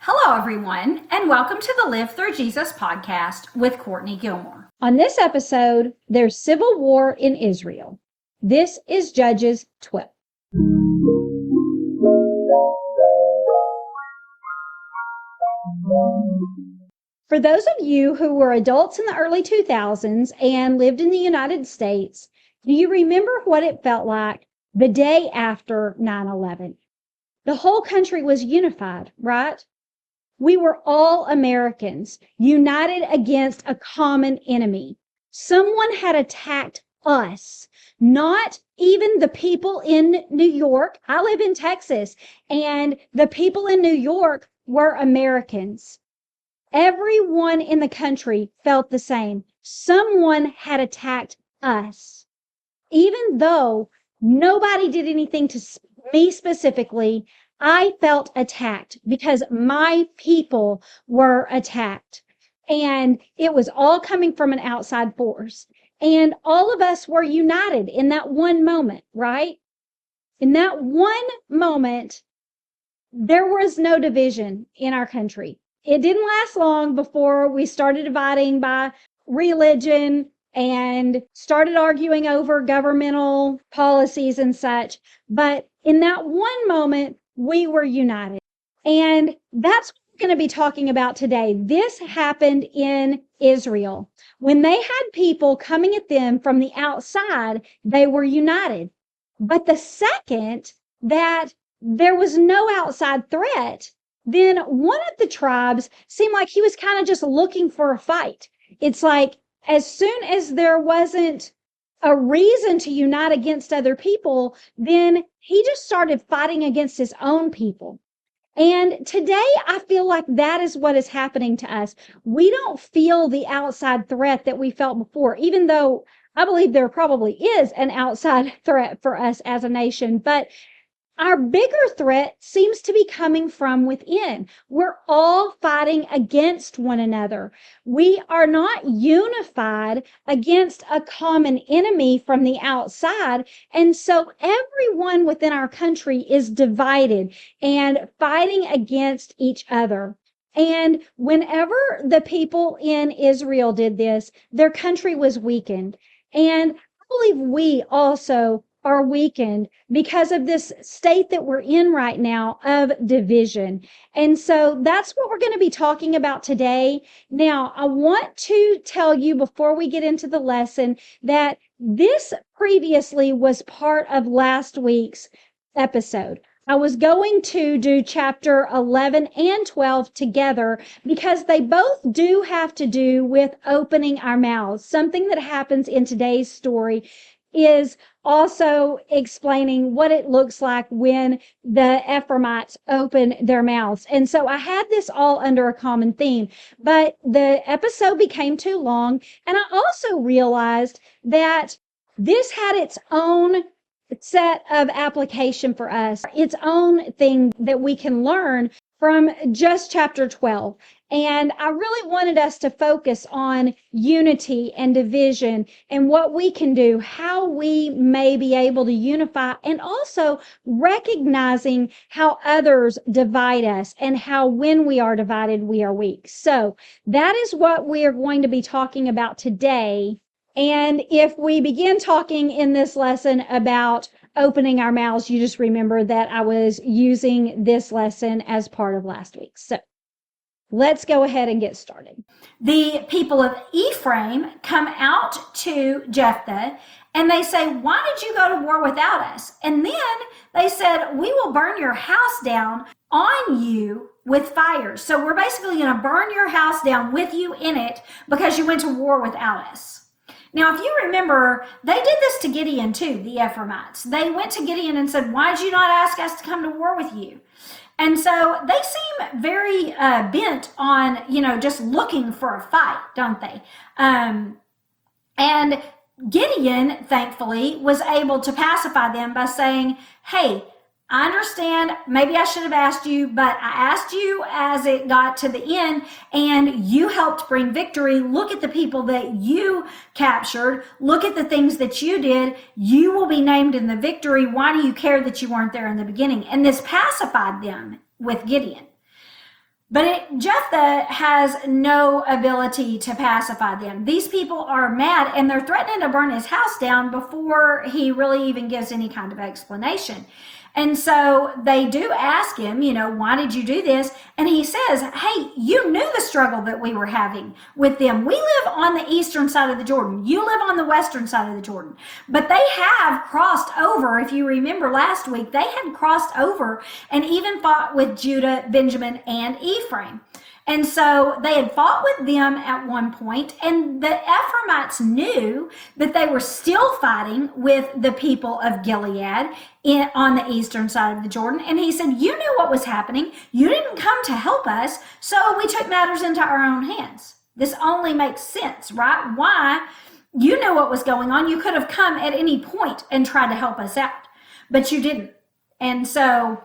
Hello, everyone, and welcome to the Live Through Jesus podcast with Courtney Gilmore. On this episode, there's civil war in Israel. This is Judges 12. For those of you who were adults in the early 2000s and lived in the United States, do you remember what it felt like the day after 9/11? The whole country was unified, right? We were all Americans, united against a common enemy. Someone had attacked us, not even the people in New York. I live in Texas, and the people in New York were Americans. Everyone in the country felt the same. Someone had attacked us. Even though nobody did anything to me specifically, I felt attacked because my people were attacked. And it was all coming from an outside force. And all of us were united in that one moment, right? In that one moment, there was no division in our country. It didn't last long before we started dividing by religion and started arguing over governmental policies and such. But in that one moment, we were united. And that's what we're going to be talking about today. This happened in Israel. When they had people coming at them from the outside, they were united. But the second that there was no outside threat, then one of the tribes seemed like he was kind of just looking for a fight. It's like as soon as there wasn't a reason to unite against other people, then he just started fighting against his own people. And today I feel like that is what is happening to us. We don't feel the outside threat that we felt before, even though I believe there probably is an outside threat for us as a nation. But our bigger threat seems to be coming from within. We're all fighting against one another. We are not unified against a common enemy from the outside. And so everyone within our country is divided and fighting against each other. And whenever the people in Israel did this, their country was weakened. And I believe we also are weakened because of this state that we're in right now of division. And so that's what we're going to be talking about today. Now, I want to tell you before we get into the lesson that this previously was part of last week's episode. I was going to do chapter 11 and 12 together because they both do have to do with opening our mouths. Something that happens in today's story is also explaining what it looks like when the Ephraimites open their mouths. And so I had this all under a common theme, but the episode became too long. And I also realized that this had its own set of application for us, its own thing that we can learn from just chapter 12. And I really wanted us to focus on unity and division and what we can do, how we may be able to unify, and also recognizing how others divide us and how when we are divided, we are weak. So that is what we are going to be talking about today. And if we begin talking in this lesson about opening our mouths, you just remember that I was using this lesson as part of last week. So let's go ahead and get started. The people of Ephraim come out to Jephthah and they say, "Why did you go to war without us?" And then they said, "We will burn your house down on you with fire." So we're basically going to burn your house down with you in it because you went to war without us. Now, if you remember, they did this to Gideon too, the Ephraimites. They went to Gideon and said, "Why did you not ask us to come to war with you?" And so they seem very bent on, just looking for a fight, don't they? And Gideon, thankfully, was able to pacify them by saying, "Hey, I understand, maybe I should have asked you, but I asked you as it got to the end and you helped bring victory. Look at the people that you captured. Look at the things that you did. You will be named in the victory. Why do you care that you weren't there in the beginning?" And this pacified them with Gideon. But Jephthah has no ability to pacify them. These people are mad and they're threatening to burn his house down before he really even gives any kind of explanation. And so they do ask him, why did you do this? And he says, hey, you knew the struggle that we were having with them. We live on the eastern side of the Jordan. You live on the western side of the Jordan. But they have crossed over. If you remember last week, they had crossed over and even fought with Judah, Benjamin, and Ephraim. And so they had fought with them at one point, and the Ephraimites knew that they were still fighting with the people of Gilead on the eastern side of the Jordan. And he said, you knew what was happening. You didn't come to help us, so we took matters into our own hands. This only makes sense, right? Why? You knew what was going on. You could have come at any point and tried to help us out, but you didn't. And so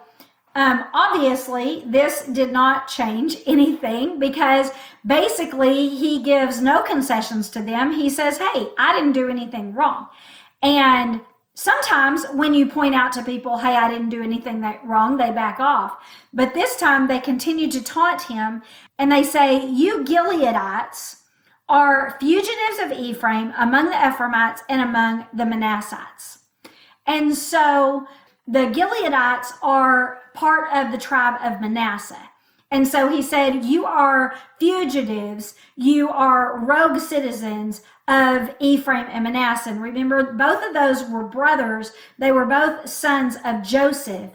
obviously, this did not change anything because basically he gives no concessions to them. He says, hey, I didn't do anything wrong. And sometimes when you point out to people, hey, I didn't do anything wrong, they back off. But this time they continue to taunt him and they say, you Gileadites are fugitives of Ephraim among the Ephraimites and among the Manassites. And so the Gileadites are part of the tribe of Manasseh. And so he said, you are fugitives, you are rogue citizens of Ephraim and Manasseh. And remember, both of those were brothers. They were both sons of Joseph.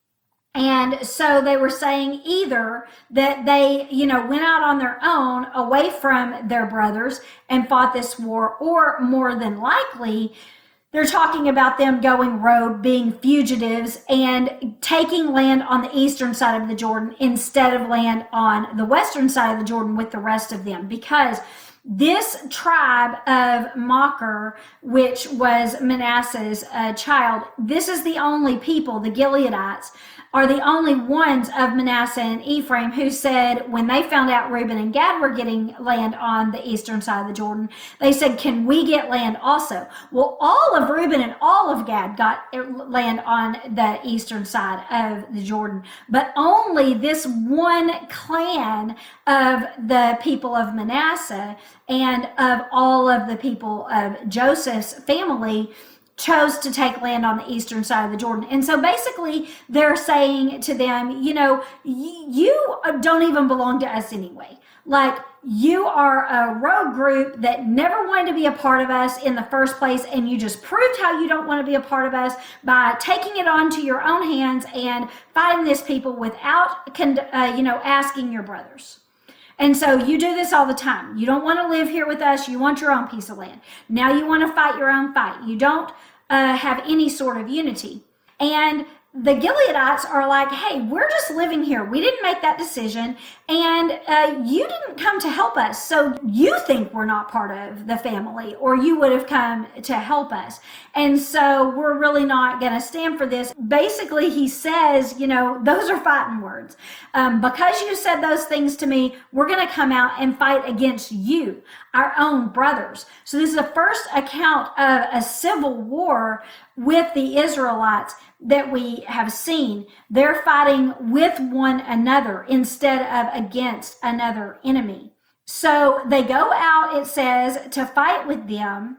And so they were saying either that they, went out on their own away from their brothers and fought this war, or more than likely, they're talking about them going rogue, being fugitives, and taking land on the eastern side of the Jordan instead of land on the western side of the Jordan with the rest of them. Because this tribe of Machir, which was Manasseh's child, this is the only people, the Gileadites, are the only ones of Manasseh and Ephraim who said, when they found out Reuben and Gad were getting land on the eastern side of the Jordan, they said, can we get land also? Well, all of Reuben and all of Gad got land on the eastern side of the Jordan, but only this one clan of the people of Manasseh and of all of the people of Joseph's family chose to take land on the eastern side of the Jordan. And so basically they're saying to them, you don't even belong to us anyway. Like, you are a rogue group that never wanted to be a part of us in the first place, and you just proved how you don't want to be a part of us by taking it onto your own hands and fighting this people without, asking your brothers. And so you do this all the time. You don't want to live here with us. You want your own piece of land. Now you want to fight your own fight. You don't have any sort of unity. And the Gileadites are like, hey, we're just living here. We didn't make that decision. And you didn't come to help us. So you think we're not part of the family, or you would have come to help us. And so we're really not going to stand for this. Basically, he says, those are fighting words. Because you said those things to me, we're going to come out and fight against you, our own brothers. So this is the first account of a civil war with the Israelites that we have seen. They're fighting with one another instead of against another enemy. So they go out, it says, to fight with them.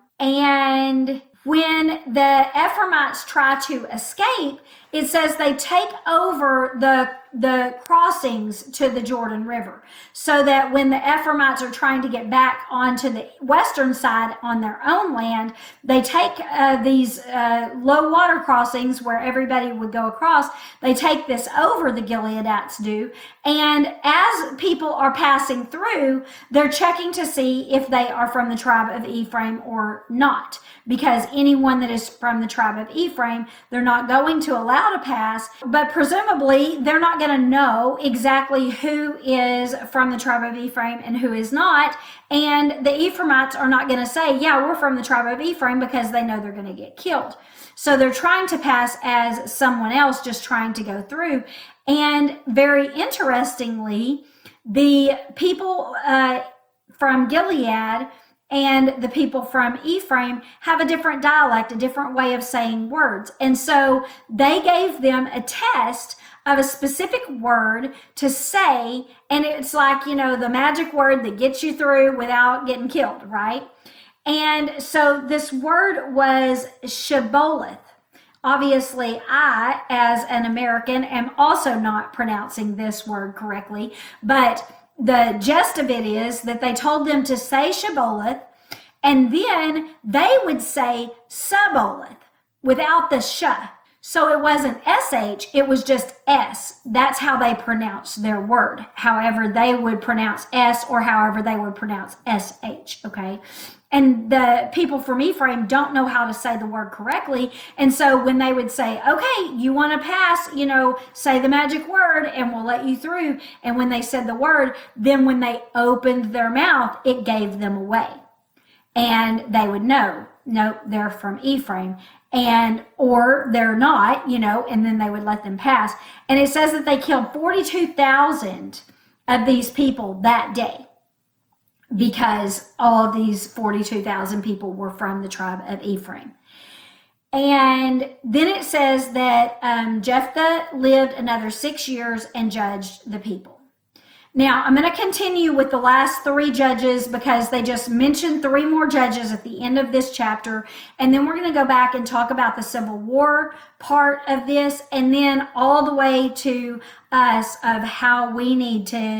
And when the Ephraimites try to escape, it says they take over the crossings to the Jordan River, so that when the Ephraimites are trying to get back onto the western side on their own land, they take these low water crossings where everybody would go across. They take this over, the Gileadites do, and as people are passing through, they're checking to see if they are from the tribe of Ephraim or not, because anyone that is from the tribe of Ephraim, they're not going to allow to pass, but presumably they're not going to know exactly who is from the tribe of Ephraim and who is not. And the Ephraimites are not going to say, yeah, we're from the tribe of Ephraim, because they know they're going to get killed. So they're trying to pass as someone else, just trying to go through. And very interestingly, the people from Gilead and the people from Ephraim have a different dialect, a different way of saying words. And so they gave them a test of a specific word to say, and it's like, the magic word that gets you through without getting killed, right? And so this word was shibboleth. Obviously, I, as an American, am also not pronouncing this word correctly, but the gist of it is that they told them to say shibboleth, and then they would say subboleth without the sh. So it wasn't sh, it was just s. That's how they pronounced their word. However they would pronounce s, or however they would pronounce sh, okay? And the people from Ephraim don't know how to say the word correctly. And so when they would say, okay, you want to pass, say the magic word and we'll let you through. And when they said the word, then when they opened their mouth, it gave them away. And they would know, no, they're from Ephraim, or they're not, and then they would let them pass. And it says that they killed 42,000 of these people that day, because all of these 42,000 people were from the tribe of Ephraim. And then it says that Jephthah lived another 6 years and judged the people. Now, I'm going to continue with the last 3 judges, because they just mentioned 3 more judges at the end of this chapter. And then we're going to go back and talk about the Civil War part of this, and then all the way to us of how we need to,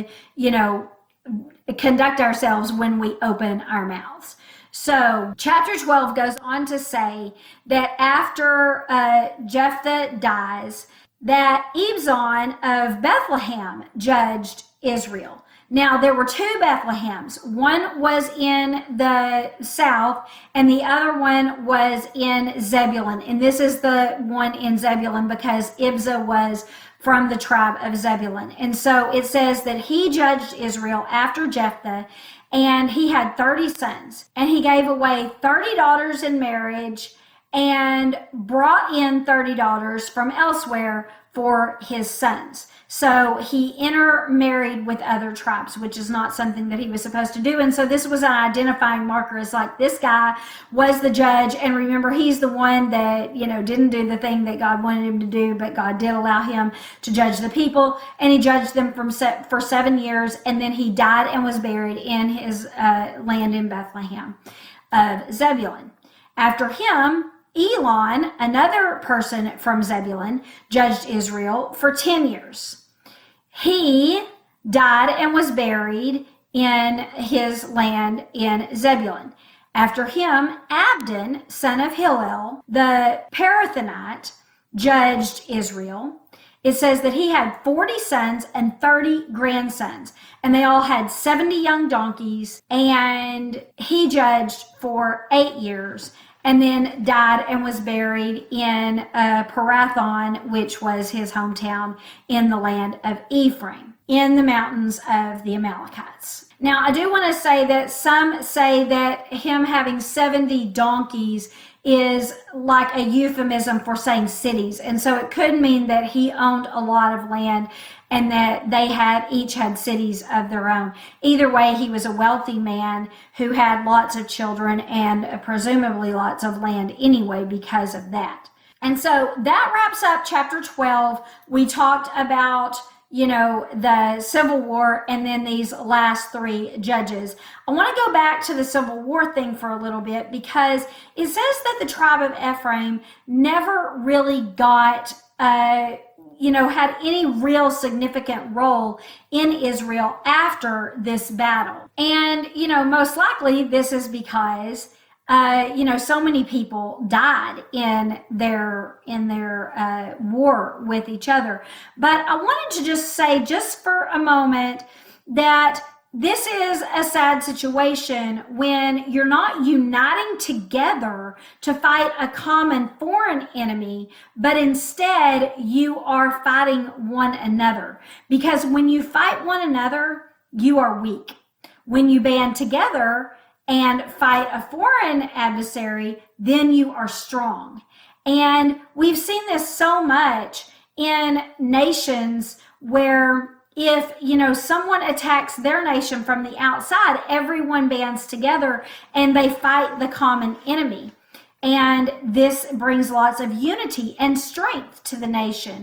conduct ourselves when we open our mouths. So chapter 12 goes on to say that after Jephthah dies, that Ibzan of Bethlehem judged Israel. Now, there were 2 Bethlehems. One was in the south, and the other one was in Zebulun. And this is the one in Zebulun because Ibzan was from the tribe of Zebulun. And so it says that he judged Israel after Jephthah, and he had 30 sons. And he gave away 30 daughters in marriage and brought in 30 daughters from elsewhere for his sons. So he intermarried with other tribes, which is not something that he was supposed to do. And so this was an identifying marker. It's like, this guy was the judge. And remember, he's the one that, didn't do the thing that God wanted him to do, but God did allow him to judge the people. And he judged them for 7 years. And then he died and was buried in his land in Bethlehem of Zebulun. After him, Elon, another person from Zebulun, judged Israel for 10 years. He died and was buried in his land in Zebulun. After him, Abdon, son of Hillel, the Parathonite, judged Israel. It says that he had 40 sons and 30 grandsons, and they all had 70 young donkeys, and he judged for 8 years. And then died and was buried in Parathon, which was his hometown in the land of Ephraim, in the mountains of the Amalekites. Now, I do want to say that some say that him having 70 donkeys is like a euphemism for saying cities. And so it could mean that he owned a lot of land and that they each had cities of their own. Either way, he was a wealthy man who had lots of children and presumably lots of land anyway because of that. And so that wraps up chapter 12. We talked about the Civil War and then these last 3 judges. I want to go back to the Civil War thing for a little bit, because it says that the tribe of Ephraim never really got, had any real significant role in Israel after this battle. And, most likely this is because so many people died in their war with each other. But I wanted to just say, just for a moment, that this is a sad situation when you're not uniting together to fight a common foreign enemy, but instead you are fighting one another. Because when you fight one another, you are weak. When you band together and fight a foreign adversary, then you are strong. And we've seen this so much in nations where if, someone attacks their nation from the outside, everyone bands together and they fight the common enemy. And this brings lots of unity and strength to the nation.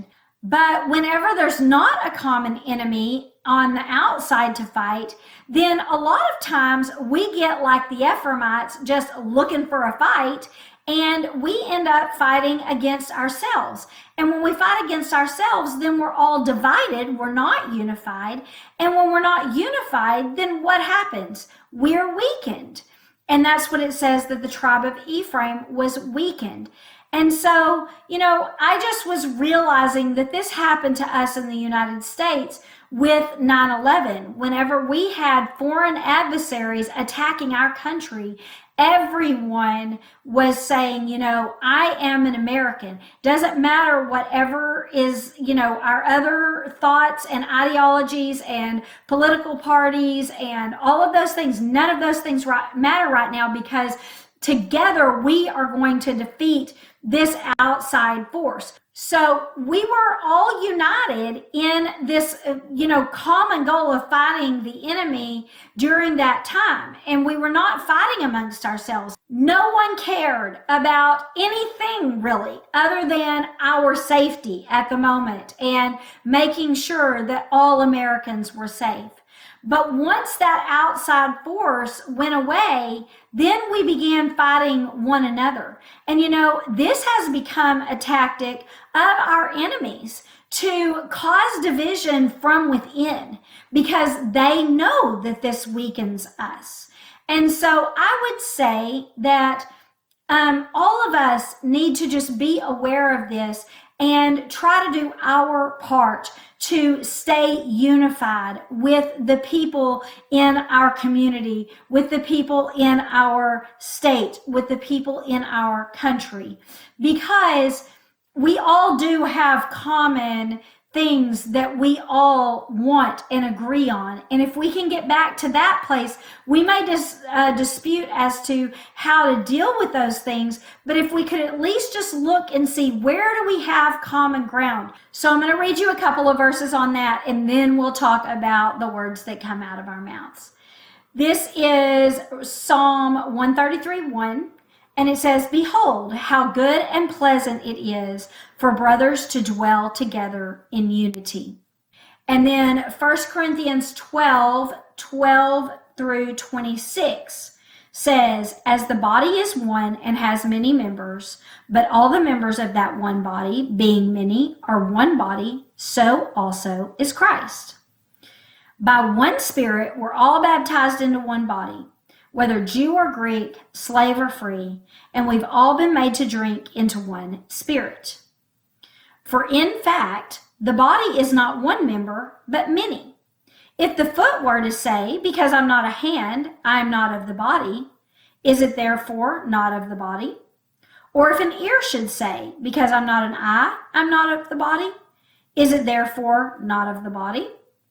But whenever there's not a common enemy on the outside to fight, then a lot of times we get like the Ephraimites, just looking for a fight, and we end up fighting against ourselves. And when we fight against ourselves, then we're all divided. We're not unified. And when we're not unified, then what happens? We're weakened. And that's what it says, that the tribe of Ephraim was weakened. And so, I just was realizing that this happened to us in the United States with 9/11. Whenever we had foreign adversaries attacking our country, everyone was saying, I am an American. Doesn't matter whatever is, our other thoughts and ideologies and political parties and all of those things. None of those things matter right now, because together we are going to defeat this outside force. So we were all united in this, common goal of fighting the enemy during that time. And we were not fighting amongst ourselves. No one cared about anything really other than our safety at the moment and making sure that all Americans were safe. But once that outside force went away, then we began fighting one another. And this has become a tactic of our enemies to cause division from within, because they know that this weakens us. And so I would say that all of us need to just be aware of this and try to do our part to stay unified with the people in our community, with the people in our state, with the people in our country, because we all do have common things that we all want and agree on. And if we can get back to that place, we may dispute as to how to deal with those things. But if we could at least just look and see, where do we have common ground? So I'm going to read you a couple of verses on that, and then we'll talk about the words that come out of our mouths. This is Psalm 133:1. And it says, "Behold, how good and pleasant it is for brothers to dwell together in unity." And then 1 Corinthians 12 through 26 says, "As the body is one and has many members, but all the members of that one body, being many, are one body, so also is Christ. By one Spirit we're all baptized into one body, whether Jew or Greek, slave or free, and we've all been made to drink into one Spirit. For in fact, the body is not one member, but many. If the foot were to say, because I'm not a hand, I am not of the body, is it therefore not of the body? Or if an ear should say, because I'm not an eye, I'm not of the body, is it therefore not of the body?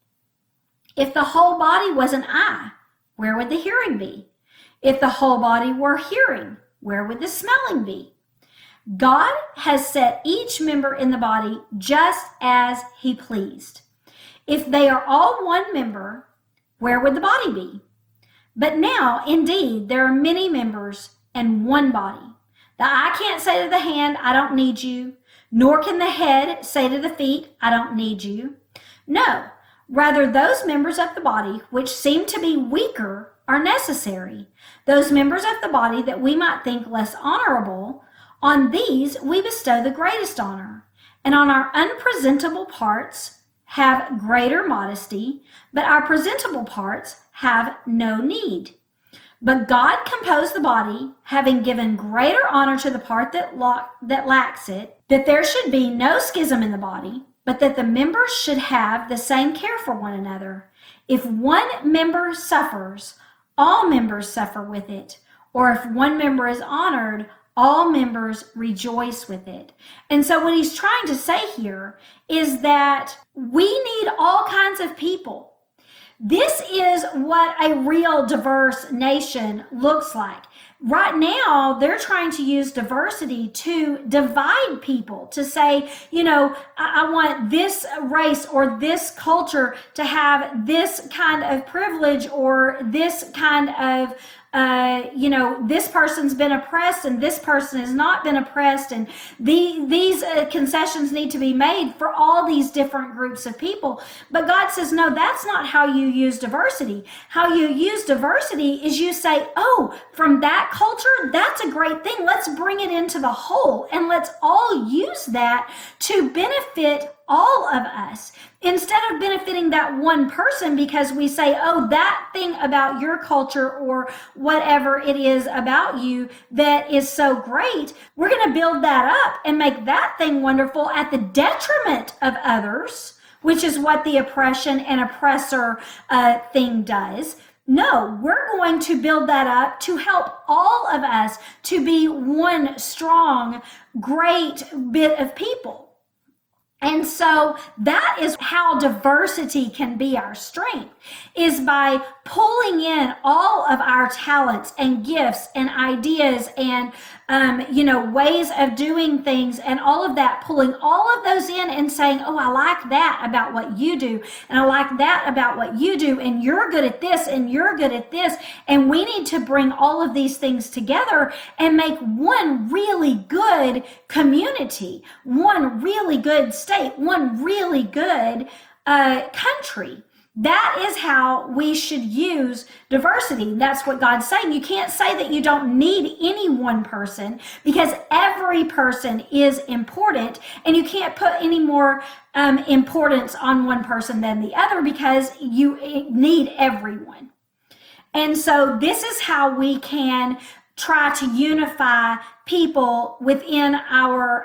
If the whole body was an eye, where would the hearing be? If the whole body were hearing, where would the smelling be? God has set each member in the body just as he pleased. If they are all one member, where would the body be? But now, indeed, there are many members and one body. The eye can't say to the hand, I don't need you, nor can the head say to the feet, I don't need you. No, rather those members of the body which seem to be weaker are necessary. Those members of the body that we might think less honorable, on these we bestow the greatest honor, and on our unpresentable parts have greater modesty, but our presentable parts have no need. But God composed the body, having given greater honor to the part that lacks it, that there should be no schism in the body, but that the members should have the same care for one another. If one member suffers, all members suffer with it. Or if one member is honored, all members rejoice with it. And so what he's trying to say here is that we need all kinds of people. This is what a real diverse nation looks like. Right now, they're trying to use diversity to divide people, to say, I want this race or this culture to have this kind of privilege or this kind of this person's been oppressed and this person has not been oppressed, and these concessions need to be made for all these different groups of people. But God says, no, that's not how you use diversity. How you use diversity is you say, oh, from that culture, that's a great thing. Let's bring it into the whole, and let's all use that to benefit all of us, instead of benefiting that one person because we say, oh, that thing about your culture or whatever it is about you that is so great. We're going to build that up and make that thing wonderful at the detriment of others, which is what the oppression and oppressor thing does. No, we're going to build that up to help all of us to be one strong, great bit of people. And so that is how diversity can be our strength, is by pulling in all of our talents and gifts and ideas and, ways of doing things and all of that, pulling all of those in and saying, oh, I like that about what you do. And I like that about what you do. And you're good at this and you're good at this. And we need to bring all of these things together and make one really good community, one really good state, one really good country. That is how we should use diversity. That's what God's saying. You can't say that you don't need any one person, because every person is important, and you can't put any more importance on one person than the other, because you need everyone. And so this is how we can try to unify people within our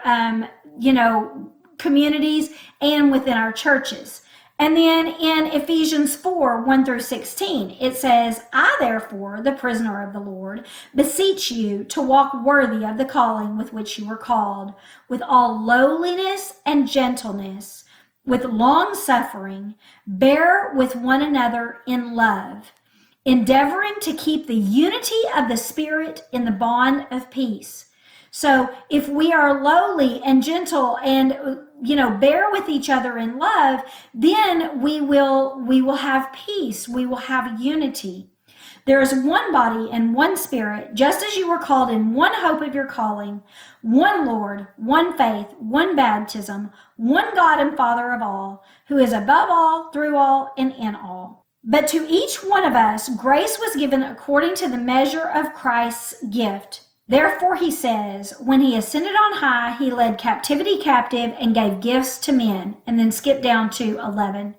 communities and within our churches. And then in Ephesians 4, 1 through 16, it says, I therefore, the prisoner of the Lord, beseech you to walk worthy of the calling with which you were called, with all lowliness and gentleness, with long suffering, bear with one another in love, endeavoring to keep the unity of the Spirit in the bond of peace. So if we are lowly and gentle and, bear with each other in love, then we will have peace. We will have unity. There is one body and one Spirit, just as you were called in one hope of your calling, one Lord, one faith, one baptism, one God and Father of all, who is above all, through all, and in all. But to each one of us, grace was given according to the measure of Christ's gift. Therefore, he says, when he ascended on high, he led captivity captive and gave gifts to men. And then skip down to 11.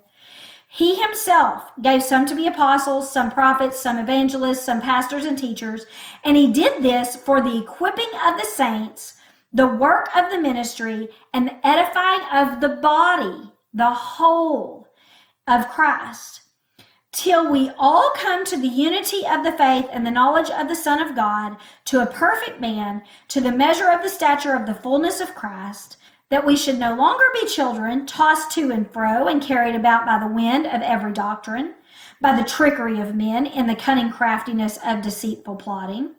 He himself gave some to be apostles, some prophets, some evangelists, some pastors and teachers. And he did this for the equipping of the saints, the work of the ministry, and the edifying of the body, the whole of Christ, till we all come to the unity of the faith and the knowledge of the Son of God, to a perfect man, to the measure of the stature of the fullness of Christ, that we should no longer be children, tossed to and fro and carried about by the wind of every doctrine, by the trickery of men and the cunning craftiness of deceitful plotting.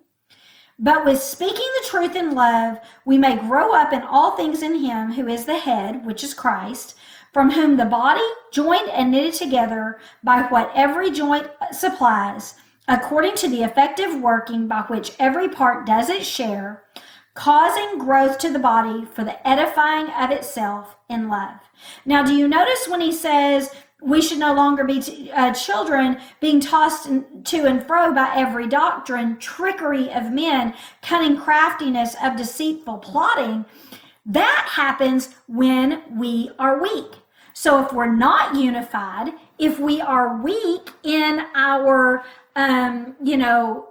But with speaking the truth in love, we may grow up in all things in him who is the head, which is Christ, from whom the body, joined and knitted together by what every joint supplies, according to the effective working by which every part does its share, causing growth to the body for the edifying of itself in love. Now, do you notice when he says we should no longer be children being tossed to and fro by every doctrine, trickery of men, cunning craftiness of deceitful plotting? That happens when we are weak. So if we're not unified, if we are weak in our in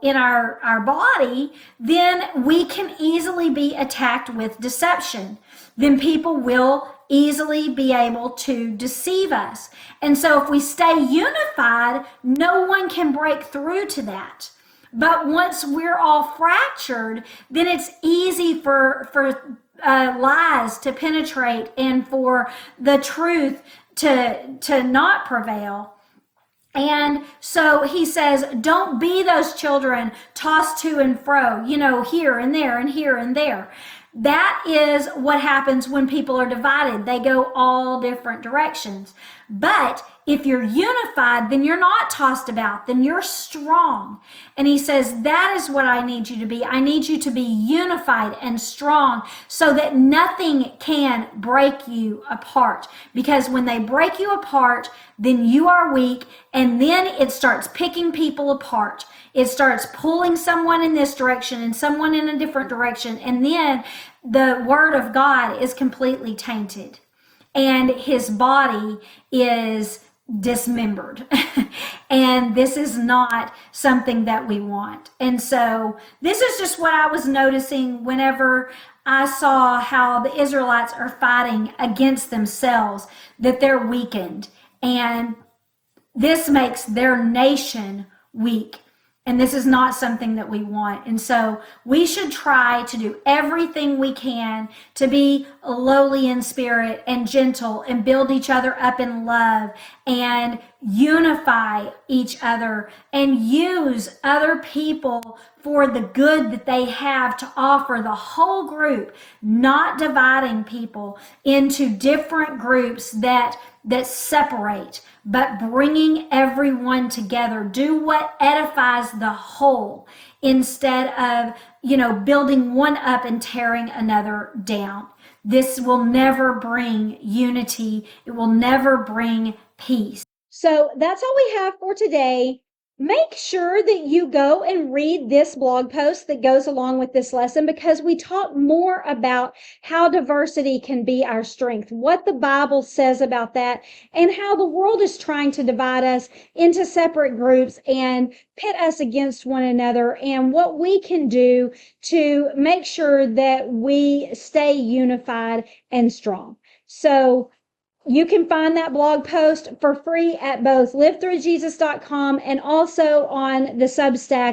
our body, then we can easily be attacked with deception. Then people will easily be able to deceive us. And so if we stay unified, no one can break through to that. But once we're all fractured, then it's easy for lies to penetrate and for the truth to not prevail. And so he says, don't be those children tossed to and fro, here and there and here and there. That is what happens when people are divided. They go all different directions. But if you're unified, then you're not tossed about, then you're strong. And he says, that is what I need you to be. I need you to be unified and strong so that nothing can break you apart. Because when they break you apart, then you are weak, and then it starts picking people apart. It starts pulling someone in this direction and someone in a different direction. And then the word of God is completely tainted and his body is dismembered. And this is not something that we want. And so this is just what I was noticing whenever I saw how the Israelites are fighting against themselves, that they're weakened. And this makes their nation weak. And this is not something that we want. And so we should try to do everything we can to be lowly in spirit and gentle and build each other up in love and unify each other and use other people for the good that they have to offer the whole group, not dividing people into different groups that separate, but bringing everyone together. Do what edifies the whole instead of, building one up and tearing another down. This will never bring unity. It will never bring peace. So that's all we have for today. Make sure that you go and read this blog post that goes along with this lesson, because we talk more about how diversity can be our strength, what the Bible says about that, and how the world is trying to divide us into separate groups and pit us against one another, and what we can do to make sure that we stay unified and strong. So you can find that blog post for free at both livethroughjesus.com and also on the Substack,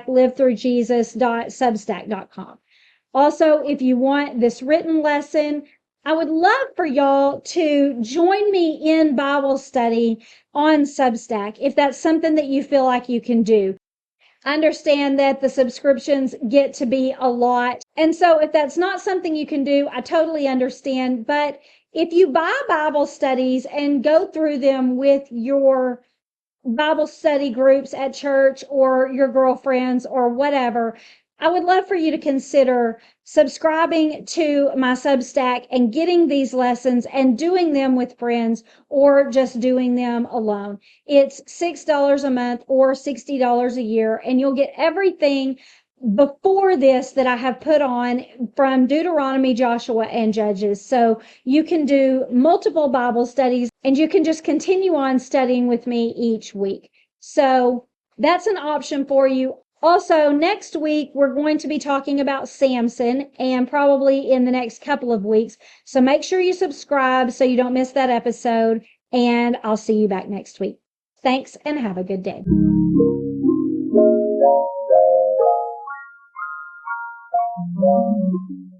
livethroughjesus.substack.com. Also, if you want this written lesson, I would love for y'all to join me in Bible study on Substack if that's something that you feel like you can do. I understand that the subscriptions get to be a lot. And so if that's not something you can do, I totally understand. But if you buy Bible studies and go through them with your Bible study groups at church or your girlfriends or whatever, I would love for you to consider subscribing to my Substack and getting these lessons and doing them with friends or just doing them alone. It's $6 a month or $60 a year, and you'll get everything before this that I have put on from Deuteronomy, Joshua, and Judges. So you can do multiple Bible studies and you can just continue on studying with me each week. So that's an option for you. Also, next week, we're going to be talking about Samson, and probably in the next couple of weeks. So make sure you subscribe so you don't miss that episode, and I'll see you back next week. Thanks, and have a good day. Thank you.